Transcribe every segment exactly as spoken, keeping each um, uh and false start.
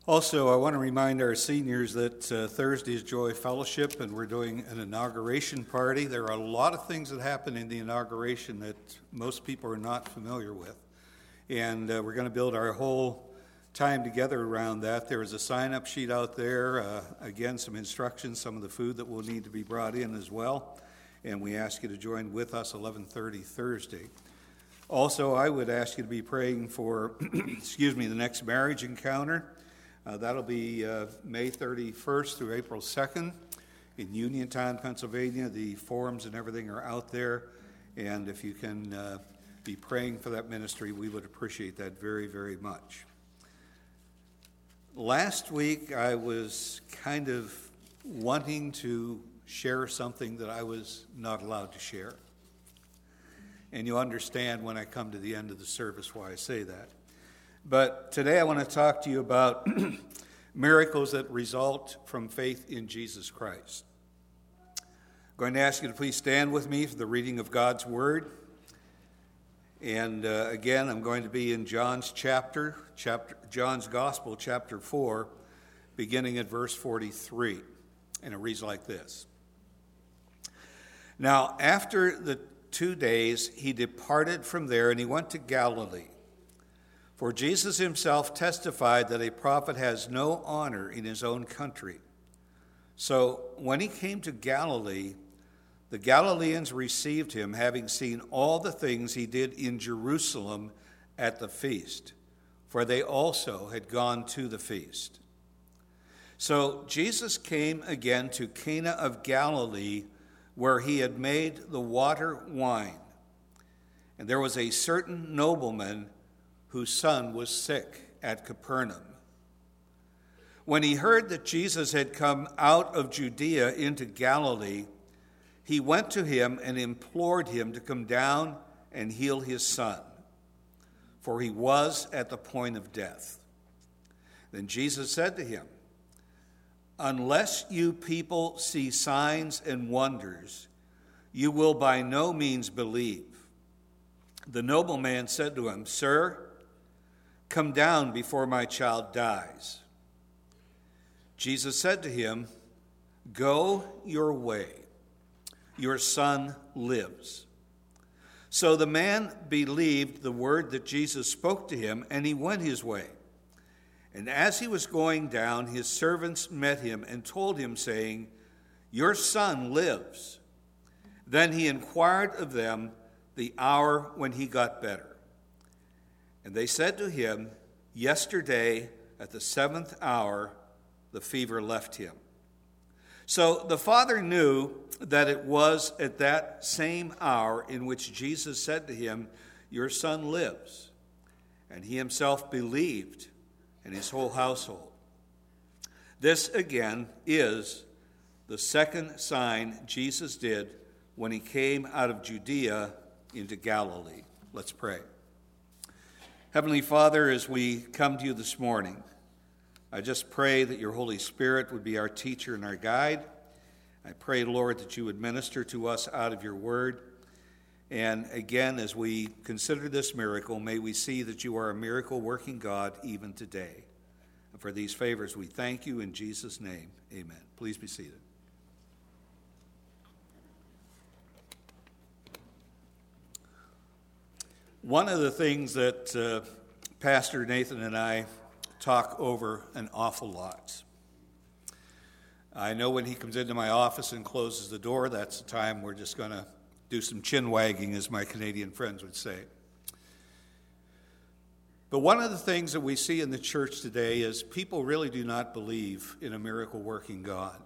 Also, I want to remind our seniors that uh, Thursday is Joy Fellowship, and we're doing an inauguration party. There are a lot of things that happen in the inauguration that most people are not familiar with. And uh, we're going to build our whole time together around that. There is a sign-up sheet out there. Uh, again, some instructions, some of the food that will need to be brought in as well. And we ask you to join with us eleven thirty Thursday. Also, I would ask you to be praying for, excuse me, the next marriage encounter. Uh, that'll be uh, May thirty-first through April second in Uniontown, Pennsylvania. The forums and everything are out there. And if you can uh, be praying for that ministry, we would appreciate that very, very much. Last week, I was kind of wanting to share something that I was not allowed to share. And you understand when I come to the end of the service why I say that. But today I want to talk to you about miracles that result from faith in Jesus Christ. I'm going to ask you to please stand with me for the reading of God's Word. And uh, again, I'm going to be in John's chapter, chapter, John's Gospel, chapter four, beginning at verse forty-three. And it reads like this. Now, after the two days, he departed from there and he went to Galilee. For Jesus himself testified that a prophet has no honor in his own country. So when he came to Galilee, the Galileans received him, having seen all the things he did in Jerusalem at the feast, for they also had gone to the feast. So Jesus came again to Cana of Galilee, where he had made the water wine. And there was a certain nobleman whose son was sick at Capernaum. When he heard that Jesus had come out of Judea into Galilee, he went to him and implored him to come down and heal his son, for he was at the point of death. Then Jesus said to him, "Unless you people see signs and wonders, you will by no means believe." The nobleman said to him, "Sir, come down before my child dies." Jesus said to him, "Go your way. Your son lives." So the man believed the word that Jesus spoke to him, and he went his way. And as he was going down, his servants met him and told him, saying, "Your son lives." Then he inquired of them the hour when he got better. And they said to him, "Yesterday at the seventh hour, the fever left him." So the father knew that it was at that same hour in which Jesus said to him, "Your son lives." And he himself believed, and his whole household. This again is the second sign Jesus did when he came out of Judea into Galilee. Let's pray. Heavenly Father, as we come to you this morning, I just pray that your Holy Spirit would be our teacher and our guide. I pray, Lord, that you would minister to us out of your word. And again, as we consider this miracle, may we see that you are a miracle-working God even today. And for these favors, we thank you in Jesus' name. Amen. Please be seated. One of the things that uh, Pastor Nathan and I talk over an awful lot. I know when he comes into my office and closes the door, that's the time we're just going to do some chin wagging, as my Canadian friends would say. But one of the things that we see in the church today is people really do not believe in a miracle-working God.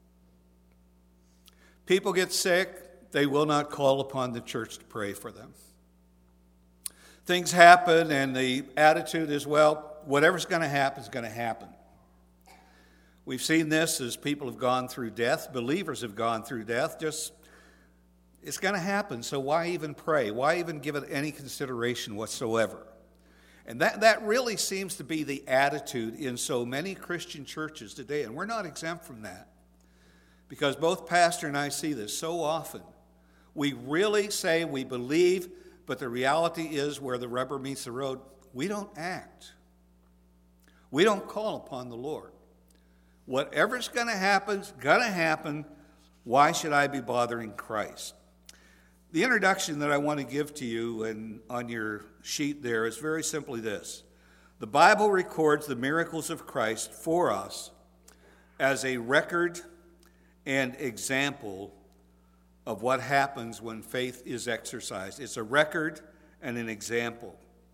People get sick, they will not call upon the church to pray for them. Things happen, and the attitude is, well, whatever's going to happen is going to happen. We've seen this as people have gone through death. Believers have gone through death. Just, it's going to happen, so why even pray? Why even give it any consideration whatsoever? And that, that really seems to be the attitude in so many Christian churches today, and we're not exempt from that. Because both Pastor and I see this so often. We really say we believe, but the reality is where the rubber meets the road, we don't act. We don't call upon the Lord. Whatever's going to happen is going to happen. Why should I be bothering Christ? The introduction that I want to give to you and on your sheet there is very simply this. The Bible records the miracles of Christ for us as a record and example of what happens when faith is exercised. It's a record and an example.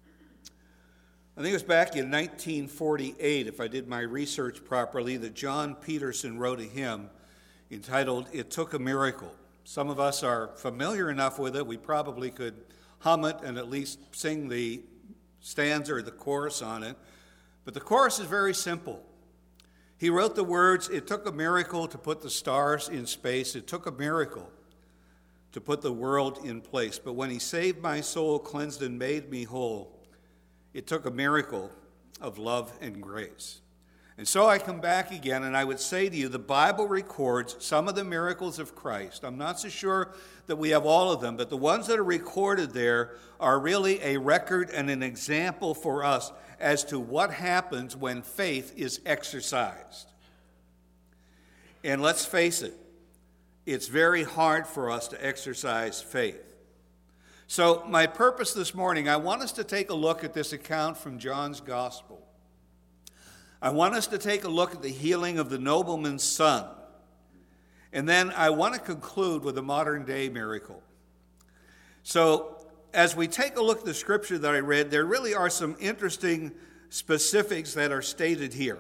I think it was back in nineteen forty-eight, if I did my research properly, that John Peterson wrote a hymn entitled, "It Took a Miracle." Some of us are familiar enough with it, we probably could hum it and at least sing the stanza or the chorus on it. But the chorus is very simple. He wrote the words, "It took a miracle to put the stars in space. It took a miracle to put the world in place. But when he saved my soul, cleansed and made me whole, it took a miracle of love and grace." And so I come back again and I would say to you, the Bible records some of the miracles of Christ. I'm not so sure that we have all of them, but the ones that are recorded there are really a record and an example for us as to what happens when faith is exercised. And let's face it, it's very hard for us to exercise faith. So my purpose this morning, I want us to take a look at this account from John's Gospel. I want us to take a look at the healing of the nobleman's son. And then I want to conclude with a modern day miracle. So as we take a look at the scripture that I read, there really are some interesting specifics that are stated here.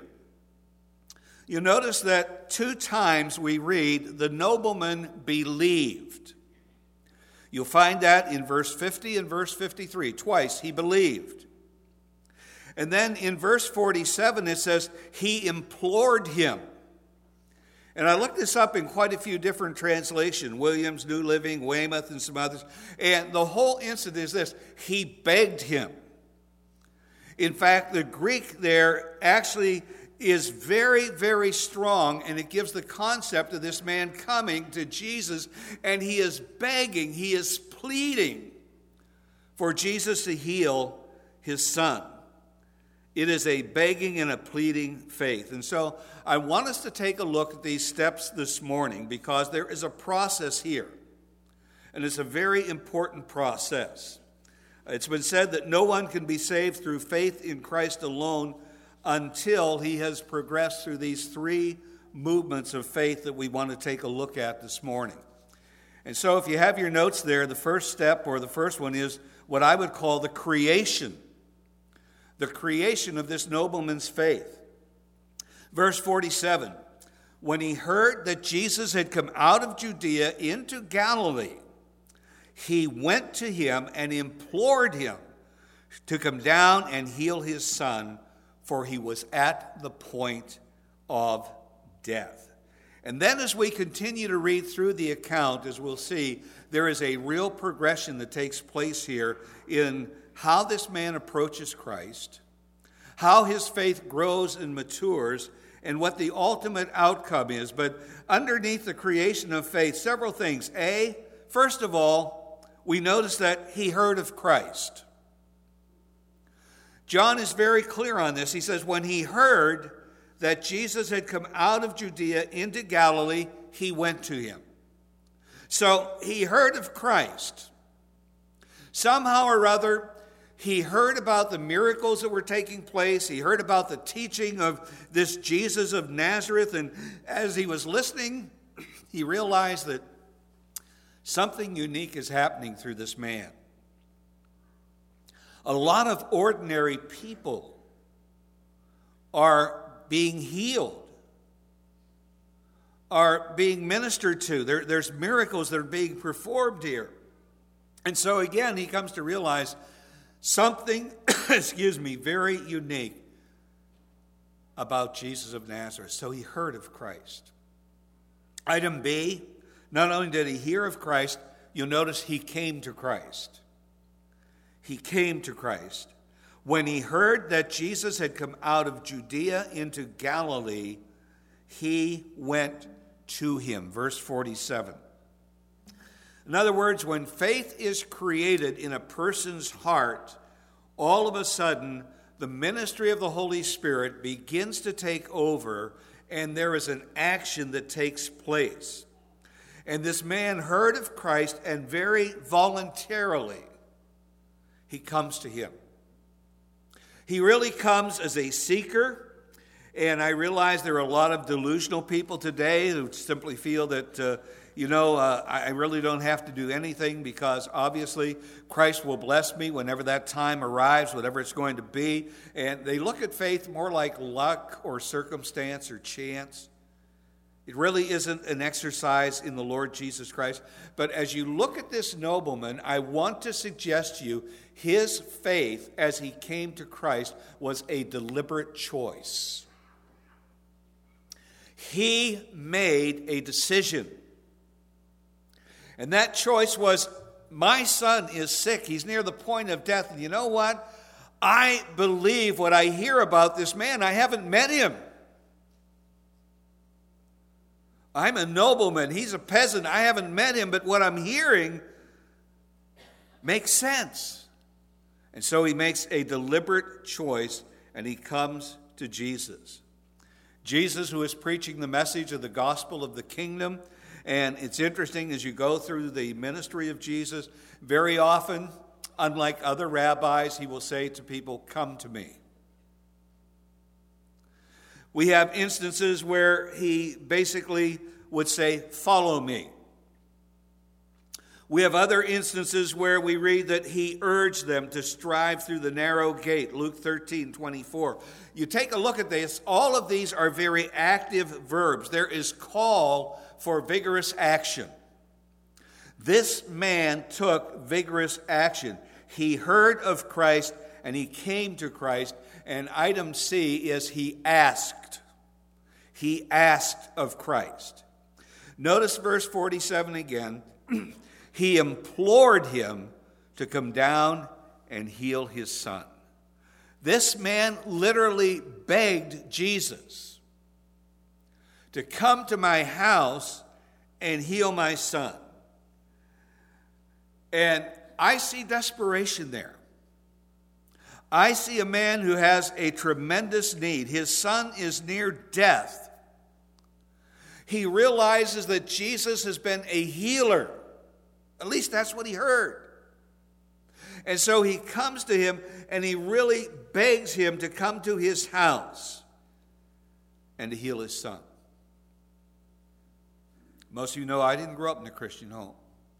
You notice that two times we read, the nobleman believed. You'll find that in verse fifty and verse fifty-three. Twice he believed. And then in verse forty-seven it says, he implored him. And I looked this up in quite a few different translations, Williams, New Living, Weymouth, and some others. And the whole incident is this, he begged him. In fact, the Greek there actually is very, very strong, and it gives the concept of this man coming to Jesus, and he is begging, he is pleading for Jesus to heal his son. It is a begging and a pleading faith. And so I want us to take a look at these steps this morning because there is a process here. And it's a very important process. It's been said that no one can be saved through faith in Christ alone until he has progressed through these three movements of faith that we want to take a look at this morning. And so if you have your notes there, the first step or the first one is what I would call the creation. The creation of this nobleman's faith. Verse forty-seven, when he heard that Jesus had come out of Judea into Galilee, he went to him and implored him to come down and heal his son, for he was at the point of death. And then as we continue to read through the account, as we'll see, there is a real progression that takes place here in how this man approaches Christ, how his faith grows and matures, and what the ultimate outcome is. But underneath the creation of faith, several things. A, first of all, we notice that he heard of Christ. John is very clear on this. He says, when he heard that Jesus had come out of Judea into Galilee, he went to him. So he heard of Christ. Somehow or other, he heard about the miracles that were taking place. He heard about the teaching of this Jesus of Nazareth. And as he was listening, he realized that something unique is happening through this man. A lot of ordinary people are being healed, are being ministered to. There, there's miracles that are being performed here. And so again, he comes to realize something, excuse me, very unique about Jesus of Nazareth. So he heard of Christ. Item B, not only did he hear of Christ, you'll notice he came to Christ. He came to Christ. When he heard that Jesus had come out of Judea into Galilee, he went to him. Verse forty-seven. In other words, when faith is created in a person's heart, all of a sudden the ministry of the Holy Spirit begins to take over, and there is an action that takes place. And this man heard of Christ, and very voluntarily, he comes to him. He really comes as a seeker, and I realize there are a lot of delusional people today who simply feel that, uh, you know, uh, I really don't have to do anything because obviously Christ will bless me whenever that time arrives, whatever it's going to be. And they look at faith more like luck or circumstance or chance. It really isn't an exercise in the Lord Jesus Christ. But as you look at this nobleman, I want to suggest to you his faith as he came to Christ was a deliberate choice. He made a decision. And that choice was, my son is sick. He's near the point of death. And you know what? I believe what I hear about this man. I haven't met him. I'm a nobleman. He's a peasant. I haven't met him, but what I'm hearing makes sense. And so he makes a deliberate choice, and he comes to Jesus. Jesus, who is preaching the message of the gospel of the kingdom. And it's interesting as you go through the ministry of Jesus, very often, unlike other rabbis, he will say to people, "Come to me." We have instances where he basically would say, "Follow me." We have other instances where we read that he urged them to strive through the narrow gate, Luke thirteen twenty-four. You take a look at this, all of these are very active verbs. There is call for vigorous action. This man took vigorous action. He heard of Christ and he came to Christ. And item C is he asked. He asked of Christ. Notice verse forty-seven again. He implored him to come down and heal his son. This man literally begged Jesus to come to my house and heal my son. And I see desperation there. I see a man who has a tremendous need. His son is near death. He realizes that Jesus has been a healer. At least that's what he heard. And so he comes to him and he really begs him to come to his house and to heal his son. Most of you know I didn't grow up in a Christian home.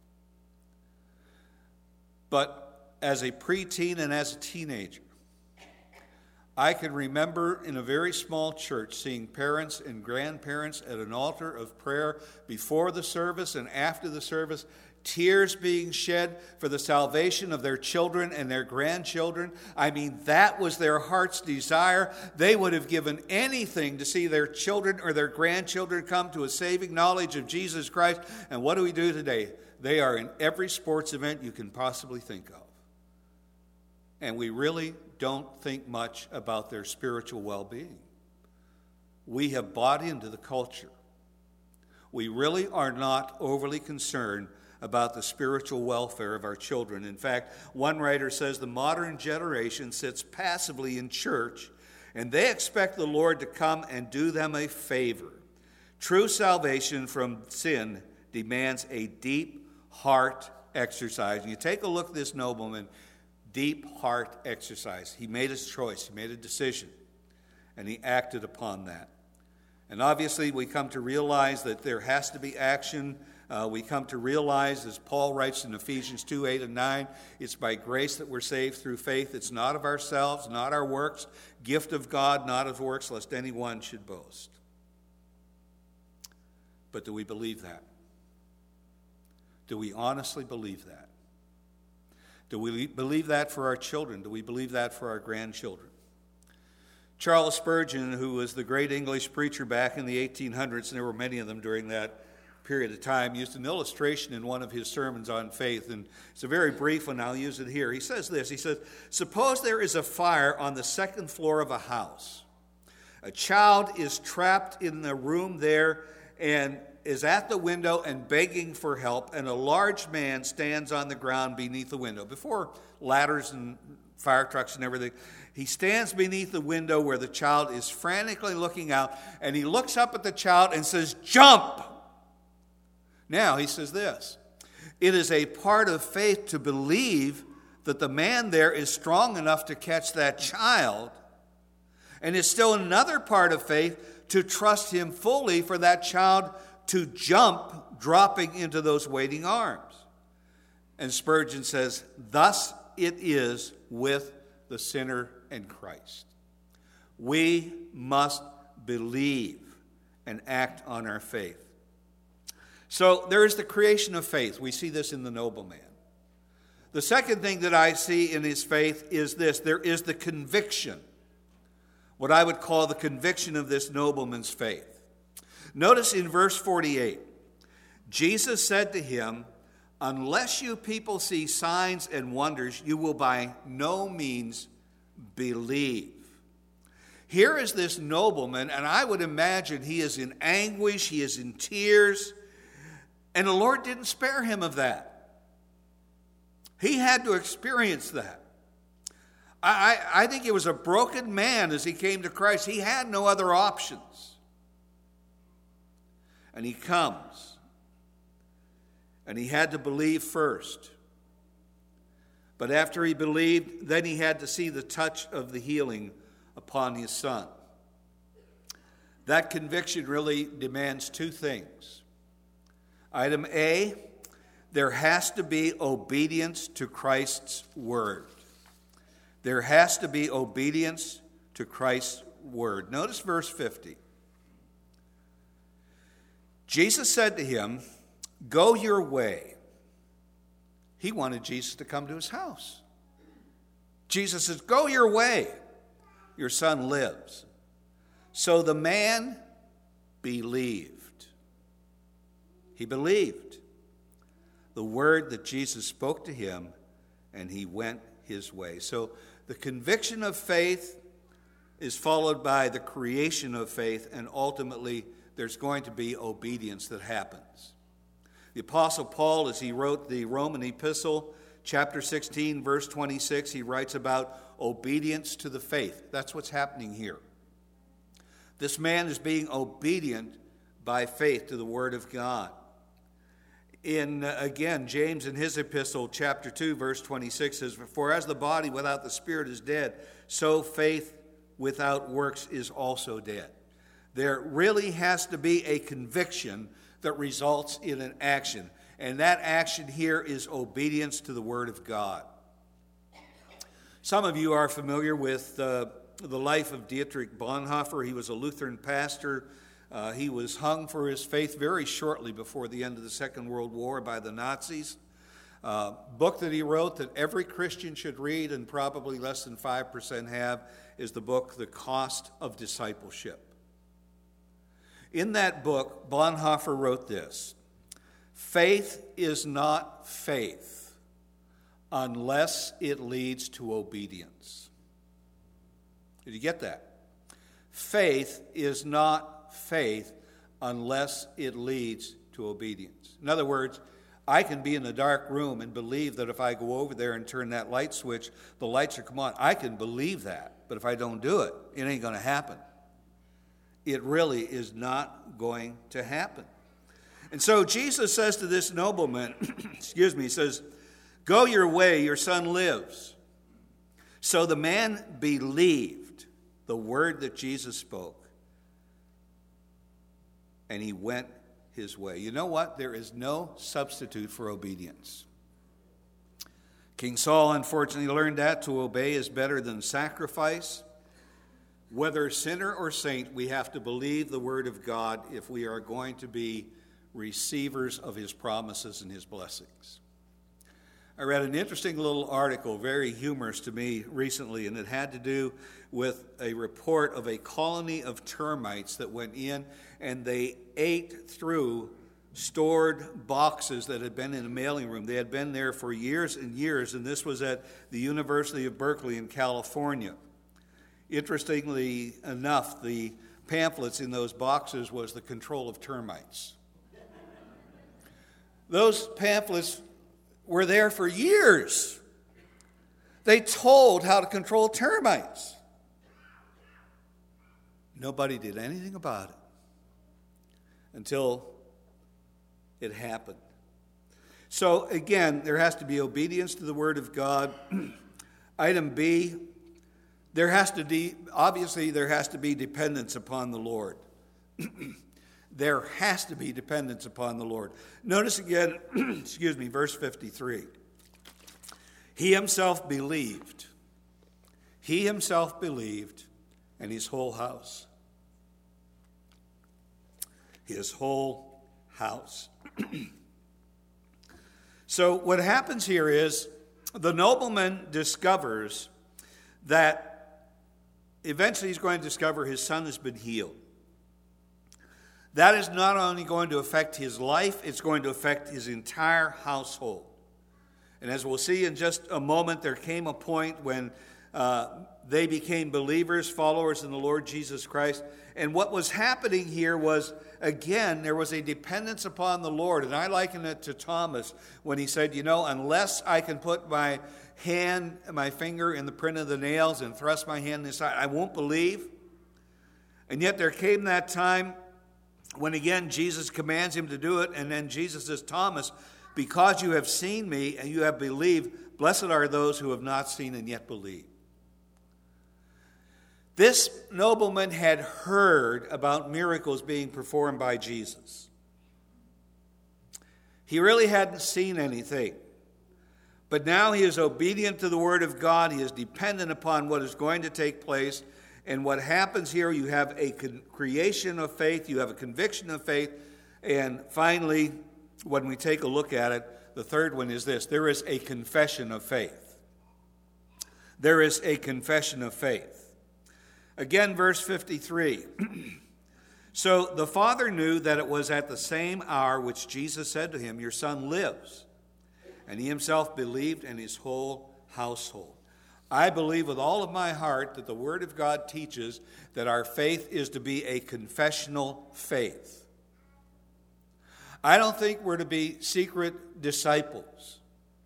But as a preteen and as a teenager, I can remember in a very small church seeing parents and grandparents at an altar of prayer before the service and after the service, tears being shed for the salvation of their children and their grandchildren. I mean, that was their heart's desire. They would have given anything to see their children or their grandchildren come to a saving knowledge of Jesus Christ. And what do we do today? They are in every sports event you can possibly think of. And we really don't think much about their spiritual well-being. We have bought into the culture. We really are not overly concerned about the spiritual welfare of our children. In fact, one writer says the modern generation sits passively in church and they expect the Lord to come and do them a favor. True salvation from sin demands a deep heart exercise. And you take a look at this nobleman, deep heart exercise. He made his choice, he made a decision, and he acted upon that. And obviously we come to realize that there has to be action. Uh, we come to realize, as Paul writes in Ephesians two, eight, and nine, it's by grace that we're saved through faith. It's not of ourselves, not our works, gift of God, not of works, lest anyone should boast. But do we believe that? Do we honestly believe that? Do we believe that for our children? Do we believe that for our grandchildren? Charles Spurgeon, who was the great English preacher back in the eighteen hundreds, and there were many of them during that period of time, used an illustration in one of his sermons on faith, and it's a very brief one. I'll use it here. He says this, he says, suppose there is a fire on the second floor of a house. A child is trapped in the room there and is at the window and begging for help, and a large man stands on the ground beneath the window. Before ladders and fire trucks and everything. He stands beneath the window where the child is frantically looking out, and he looks up at the child and says, "Jump!" Now, he says this, it is a part of faith to believe that the man there is strong enough to catch that child, and it's still another part of faith to trust him fully for that child to jump, dropping into those waiting arms. And Spurgeon says, thus it is with the sinner and Christ. We must believe and act on our faith. So there is the creation of faith. We see this in the nobleman. The second thing that I see in his faith is this. There is the conviction, what I would call the conviction of this nobleman's faith. Notice in verse forty-eight, Jesus said to him, unless you people see signs and wonders, you will by no means believe. Here is this nobleman, and I would imagine he is in anguish, he is in tears, and the Lord didn't spare him of that. He had to experience that. I, I, I think he was a broken man as he came to Christ. He had no other options. And he comes. And he had to believe first. But after he believed, then he had to see the touch of the healing upon his son. That conviction really demands two things. Item A, there has to be obedience to Christ's word. There has to be obedience to Christ's word. Notice verse fifty. Jesus said to him, go your way. He wanted Jesus to come to his house. Jesus says, go your way. Your son lives. So the man believed. He believed the word that Jesus spoke to him, and he went his way. So the conviction of faith is followed by the creation of faith, and ultimately there's going to be obedience that happens. The Apostle Paul, as he wrote the Roman epistle, chapter sixteen, verse twenty-six, he writes about obedience to the faith. That's what's happening here. This man is being obedient by faith to the word of God. In, uh, again, James in his epistle, chapter two, verse twenty-six says, for as the body without the spirit is dead, so faith without works is also dead. There really has to be a conviction that results in an action. And that action here is obedience to the word of God. Some of you are familiar with uh, the life of Dietrich Bonhoeffer. He was a Lutheran pastor. Uh, he was hung for his faith very shortly before the end of the Second World War by the Nazis. Uh, book that he wrote that every Christian should read, and probably less than five percent have, is the book, The Cost of Discipleship. In that book, Bonhoeffer wrote this: faith is not faith unless it leads to obedience. Did you get that? Faith is not faith unless it leads to obedience. In other words, I can be in a dark room and believe that if I go over there and turn that light switch, the lights will come on. I can believe that, but if I don't do it, it ain't going to happen. It really is not going to happen. And so Jesus says to this nobleman, excuse me, he says, go your way, your son lives. So the man believed the word that Jesus spoke, and he went his way. You know what? There is no substitute for obedience. King Saul unfortunately learned that to obey is better than sacrifice. Whether sinner or saint, we have to believe the word of God if we are going to be receivers of his promises and his blessings. I read an interesting little article, very humorous to me recently, and it had to do with a report of a colony of termites that went in and they ate through stored boxes that had been in a mailing room. They had been there for years and years, and this was at the University of Berkeley in California. Interestingly enough, the pamphlets in those boxes was the control of termites. Those pamphlets were there for years. They told how to control termites. Nobody did anything about it until it happened. So again, there has to be obedience to the Word of God. Item B, there has to be, obviously there has to be dependence upon the Lord. There has to be dependence upon the Lord. Notice again, excuse me, verse fifty-three. He himself believed. He himself believed, and his whole house. His whole house. So what happens here is the nobleman discovers that eventually he's going to discover his son has been healed. That is not only going to affect his life, it's going to affect his entire household. And as we'll see in just a moment, there came a point when uh, they became believers, followers in the Lord Jesus Christ. And what was happening here was, again, there was a dependence upon the Lord. And I liken it to Thomas when he said, you know, unless I can put my hand, my finger in the print of the nails and thrust my hand inside, I won't believe. And yet there came that time when, again, Jesus commands him to do it. And then Jesus says, Thomas, because you have seen me and you have believed, blessed are those who have not seen and yet believe. This nobleman had heard about miracles being performed by Jesus. He really hadn't seen anything. But now he is obedient to the Word of God. He is dependent upon what is going to take place. And what happens here, you have a creation of faith, you have a conviction of faith, and finally, when we take a look at it, the third one is this: there is a confession of faith. There is a confession of faith. Again, verse fifty-three. So the father knew that it was at the same hour which Jesus said to him, your son lives. And he himself believed, and his whole household. I believe with all of my heart that the Word of God teaches that our faith is to be a confessional faith. I don't think we're to be secret disciples.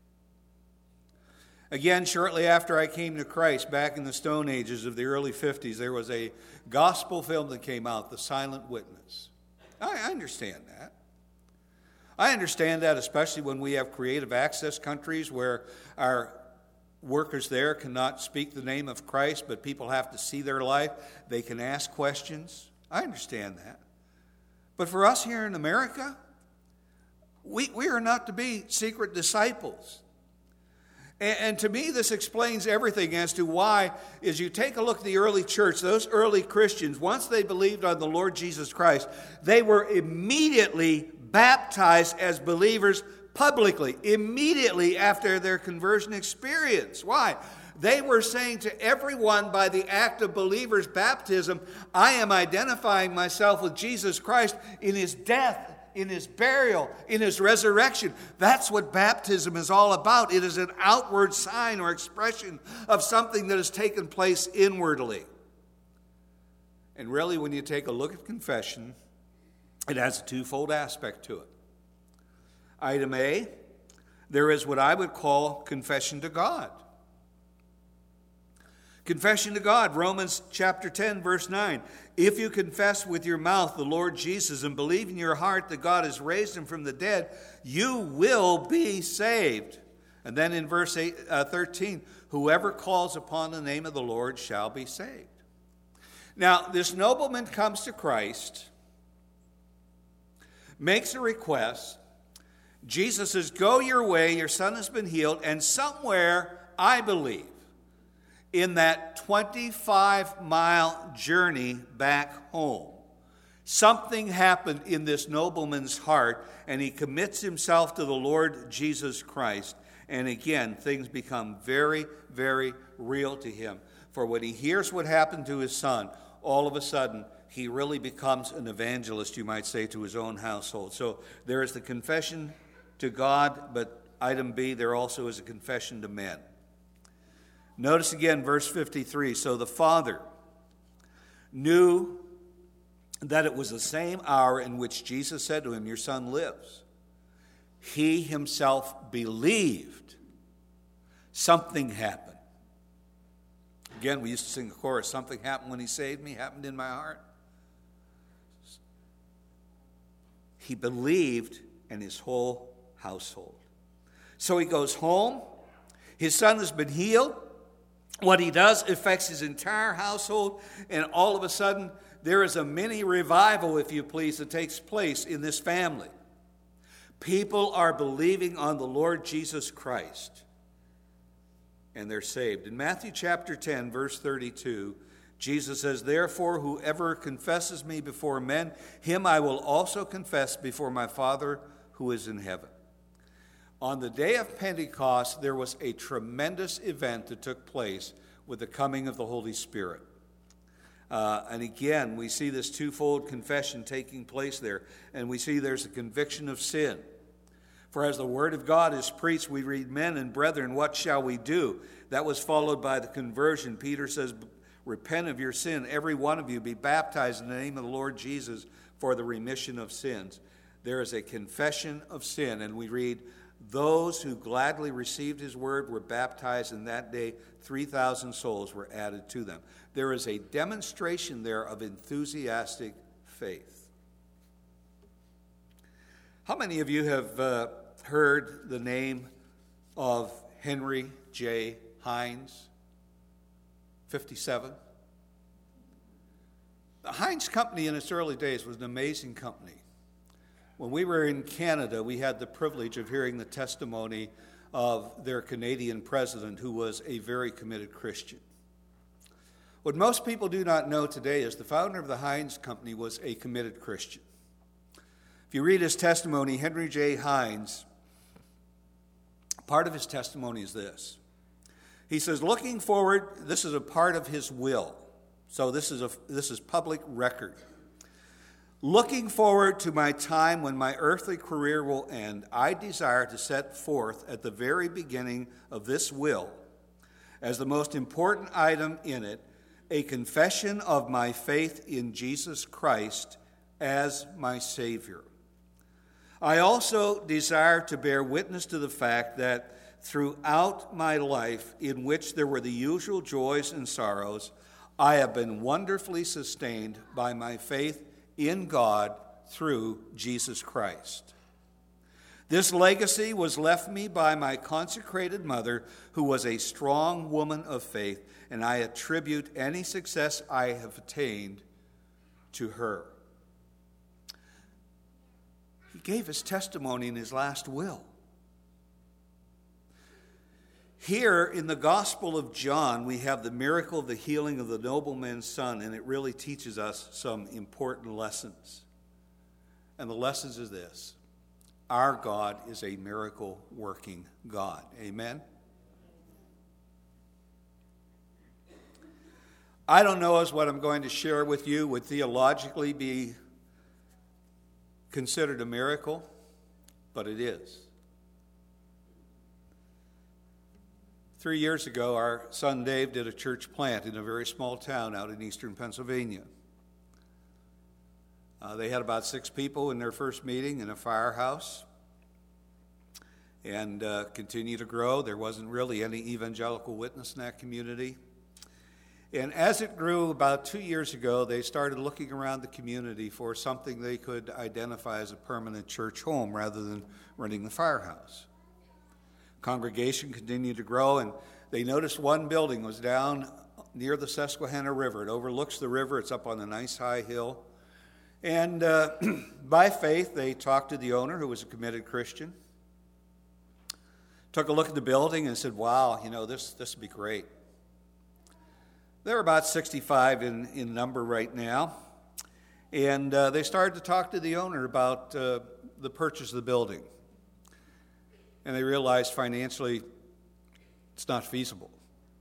Again, shortly after I came to Christ, back in the Stone Ages of the early fifties, there was a gospel film that came out, The Silent Witness. I understand that. I understand that, especially when we have creative access countries where our workers there cannot speak the name of Christ, but people have to see their life. They can ask questions. I understand that. But for us here in America, we, we are not to be secret disciples. And, and to me, this explains everything as to why, as you take a look at the early church, those early Christians, once they believed on the Lord Jesus Christ, they were immediately baptized as believers publicly, immediately after their conversion experience. Why? They were saying to everyone by the act of believers' baptism, I am identifying myself with Jesus Christ in his death, in his burial, in his resurrection. That's what baptism is all about. It is an outward sign or expression of something that has taken place inwardly. And really, when you take a look at confession, it has a twofold aspect to it. Item A, there is what I would call confession to God. Confession to God, Romans chapter ten, verse nine. If you confess with your mouth the Lord Jesus and believe in your heart that God has raised him from the dead, you will be saved. And then in verse eight, uh, thirteen, whoever calls upon the name of the Lord shall be saved. Now, this nobleman comes to Christ, makes a request. Jesus says, go your way, your son has been healed, and somewhere, I believe, in that twenty-five mile journey back home, something happened in this nobleman's heart, and he commits himself to the Lord Jesus Christ. And again, things become very, very real to him. For when he hears what happened to his son, all of a sudden, he really becomes an evangelist, you might say, to his own household. So there is the confession to God, but item B, there also is a confession to men. Notice again verse fifty-three. So the father knew that it was the same hour in which Jesus said to him, your son lives. He himself believed. Something happened. Again, we used to sing the chorus, something happened when he saved me, happened in my heart. He believed, and his whole household. So he goes home. His son has been healed. What he does affects his entire household, and all of a sudden, there is a mini revival, if you please, that takes place in this family. People are believing on the Lord Jesus Christ, and they're saved. In Matthew chapter ten, verse thirty-two, Jesus says, "Therefore, whoever confesses me before men, him I will also confess before my Father who is in heaven." On the day of Pentecost, there was a tremendous event that took place with the coming of the Holy Spirit. Uh, and again, we see this twofold confession taking place there. And we see there's a conviction of sin. For as the word of God is preached, we read, "Men and brethren, what shall we do?" That was followed by the conversion. Peter says, "Repent of your sin, every one of you, be baptized in the name of the Lord Jesus for the remission of sins." There is a confession of sin. And we read, "Those who gladly received his word were baptized, and that day three thousand souls were added to them." There is a demonstration there of enthusiastic faith. How many of you have uh, heard the name of Henry J. Heinz? fifty-seven. The Heinz Company in its early days was an amazing company. When we were in Canada, we had the privilege of hearing the testimony of their Canadian president, who was a very committed Christian. What most people do not know today is the founder of the Heinz Company was a committed Christian. If you read his testimony, Henry J. Heinz, part of his testimony is this. He says, looking forward, this is a part of his will. So this is a this is public record. Looking forward to my time when my earthly career will end, I desire to set forth at the very beginning of this will, as the most important item in it, a confession of my faith in Jesus Christ as my Savior. I also desire to bear witness to the fact that throughout my life, in which there were the usual joys and sorrows, I have been wonderfully sustained by my faith in God through Jesus Christ. This legacy was left me by my consecrated mother, who was a strong woman of faith, and I attribute any success I have attained to her. He gave his testimony in his last will. Here in the Gospel of John, we have the miracle of the healing of the nobleman's son, and it really teaches us some important lessons. And the lessons is this: our God is a miracle-working God. Amen? I don't know as what I'm going to share with you would theologically be considered a miracle, but it is. Three years ago, our son Dave did a church plant in a very small town out in eastern Pennsylvania. Uh, they had about six people in their first meeting in a firehouse, and uh, continue to grow. There wasn't really any evangelical witness in that community. And as it grew, about two years ago, they started looking around the community for something they could identify as a permanent church home rather than renting the firehouse. Congregation continued to grow, and they noticed one building was down near the Susquehanna River. It overlooks the river. It's up on a nice high hill. And uh, by faith, they talked to the owner, who was a committed Christian. Took a look at the building and said, wow, you know, this this would be great. They're about sixty-five in, in number right now. And uh, they started to talk to the owner about uh, the purchase of the building. And they realized financially it's not feasible.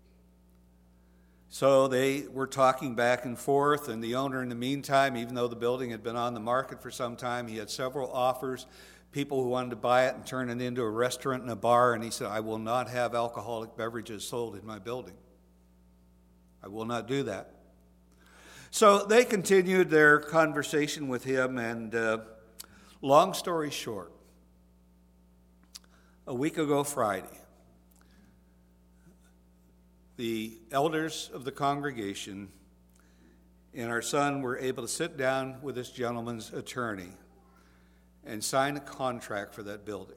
So they were talking back and forth, and the owner in the meantime, even though the building had been on the market for some time, he had several offers, people who wanted to buy it and turn it into a restaurant and a bar, and he said, I will not have alcoholic beverages sold in my building. I will not do that. So they continued their conversation with him, and uh, long story short, a week ago Friday, the elders of the congregation and our son were able to sit down with this gentleman's attorney and sign a contract for that building.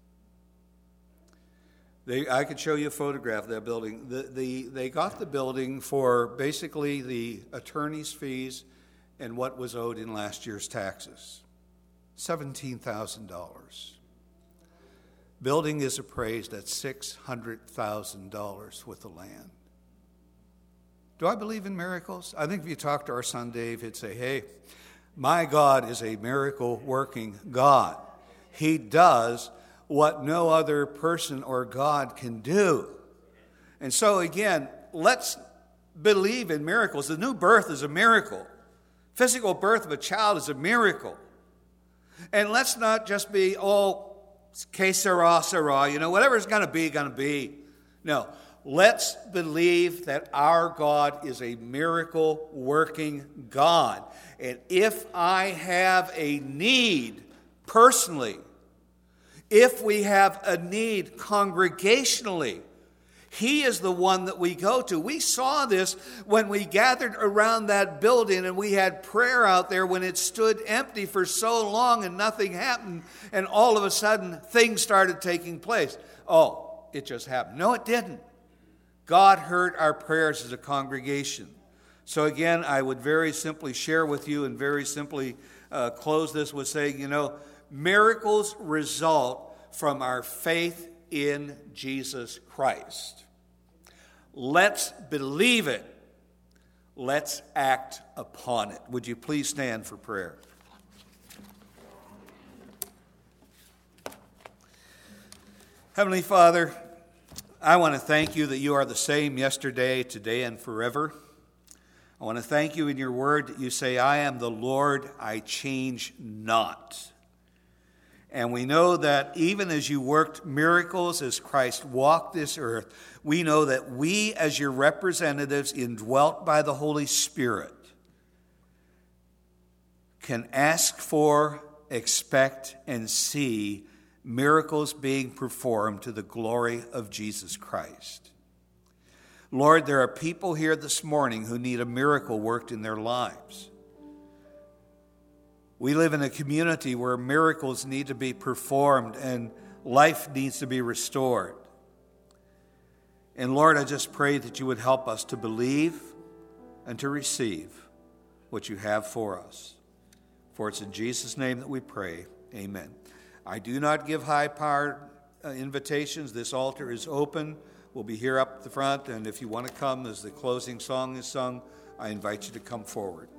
They, I could show you a photograph of that building. The, the, they got the building for basically the attorney's fees and what was owed in last year's taxes, seventeen thousand dollars. Building is appraised at six hundred thousand dollars with the land. Do I believe in miracles? I think if you talk to our son Dave, he'd say, hey, my God is a miracle-working God. He does what no other person or God can do. And so again, let's believe in miracles. The new birth is a miracle. Physical birth of a child is a miracle. And let's not just be, oh, que sera, sera, you know, whatever's going to be, going to be. No, let's believe that our God is a miracle-working God. And if I have a need personally, if we have a need congregationally, He is the one that we go to. We saw this when we gathered around that building and we had prayer out there when it stood empty for so long and nothing happened, and all of a sudden things started taking place. Oh, it just happened. No, it didn't. God heard our prayers as a congregation. So again, I would very simply share with you and very simply uh, close this with saying, you know, miracles result from our faith in Jesus Christ. Let's believe it. Let's act upon it. Would you please stand for prayer? Heavenly Father, I want to thank you that you are the same yesterday, today, and forever. I want to thank you in your word that you say, I am the Lord, I change not. And we know that even as you worked miracles as Christ walked this earth, we know that we as your representatives indwelt by the Holy Spirit can ask for, expect, and see miracles being performed to the glory of Jesus Christ. Lord, there are people here this morning who need a miracle worked in their lives. We live in a community where miracles need to be performed and life needs to be restored. And Lord, I just pray that you would help us to believe and to receive what you have for us. For it's in Jesus' name that we pray. Amen. I do not give high-powered uh, invitations. This altar is open. We'll be here up the front, and if you want to come as the closing song is sung, I invite you to come forward.